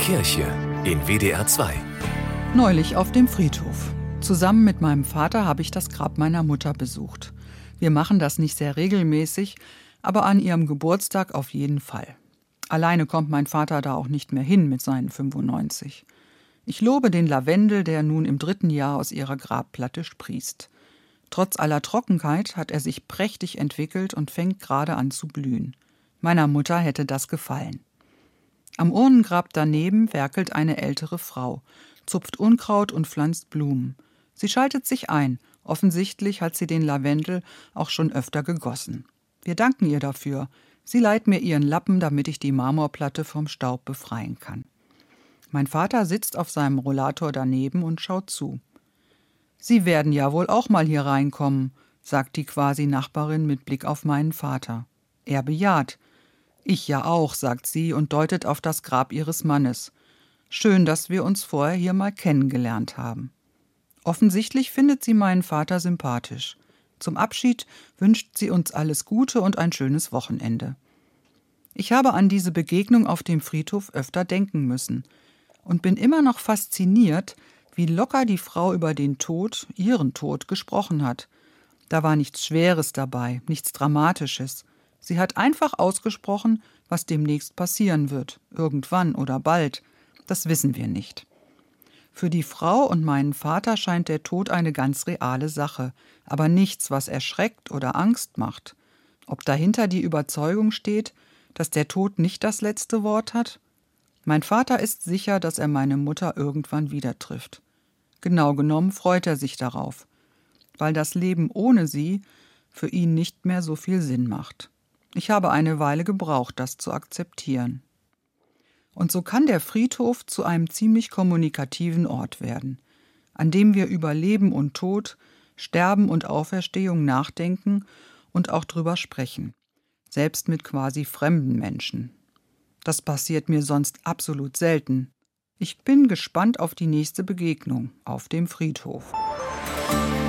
Kirche in WDR 2. Neulich auf dem Friedhof. Zusammen mit meinem Vater habe ich das Grab meiner Mutter besucht. Wir machen das nicht sehr regelmäßig, aber an ihrem Geburtstag auf jeden Fall. Alleine kommt mein Vater da auch nicht mehr hin mit seinen 95. Ich lobe den Lavendel, der nun im 3. Jahr aus ihrer Grabplatte sprießt. Trotz aller Trockenheit hat er sich prächtig entwickelt und fängt gerade an zu blühen. Meiner Mutter hätte das gefallen. Am Urnengrab daneben werkelt eine ältere Frau, zupft Unkraut und pflanzt Blumen. Sie schaltet sich ein. Offensichtlich hat sie den Lavendel auch schon öfter gegossen. Wir danken ihr dafür. Sie leiht mir ihren Lappen, damit ich die Marmorplatte vom Staub befreien kann. Mein Vater sitzt auf seinem Rollator daneben und schaut zu. »Sie werden ja wohl auch mal hier reinkommen«, sagt die Quasi-Nachbarin mit Blick auf meinen Vater. Er bejaht. »Ich ja auch«, sagt sie und deutet auf das Grab ihres Mannes. »Schön, dass wir uns vorher hier mal kennengelernt haben.« Offensichtlich findet sie meinen Vater sympathisch. Zum Abschied wünscht sie uns alles Gute und ein schönes Wochenende. Ich habe an diese Begegnung auf dem Friedhof öfter denken müssen und bin immer noch fasziniert, wie locker die Frau über den Tod, ihren Tod, gesprochen hat. Da war nichts Schweres dabei, nichts Dramatisches. Sie hat einfach ausgesprochen, was demnächst passieren wird, irgendwann oder bald. Das wissen wir nicht. Für die Frau und meinen Vater scheint der Tod eine ganz reale Sache, aber nichts, was erschreckt oder Angst macht. Ob dahinter die Überzeugung steht, dass der Tod nicht das letzte Wort hat? Mein Vater ist sicher, dass er meine Mutter irgendwann wieder trifft. Genau genommen freut er sich darauf, weil das Leben ohne sie für ihn nicht mehr so viel Sinn macht. Ich habe eine Weile gebraucht, das zu akzeptieren. Und so kann der Friedhof zu einem ziemlich kommunikativen Ort werden, an dem wir über Leben und Tod, Sterben und Auferstehung nachdenken und auch drüber sprechen, selbst mit quasi fremden Menschen. Das passiert mir sonst absolut selten. Ich bin gespannt auf die nächste Begegnung auf dem Friedhof.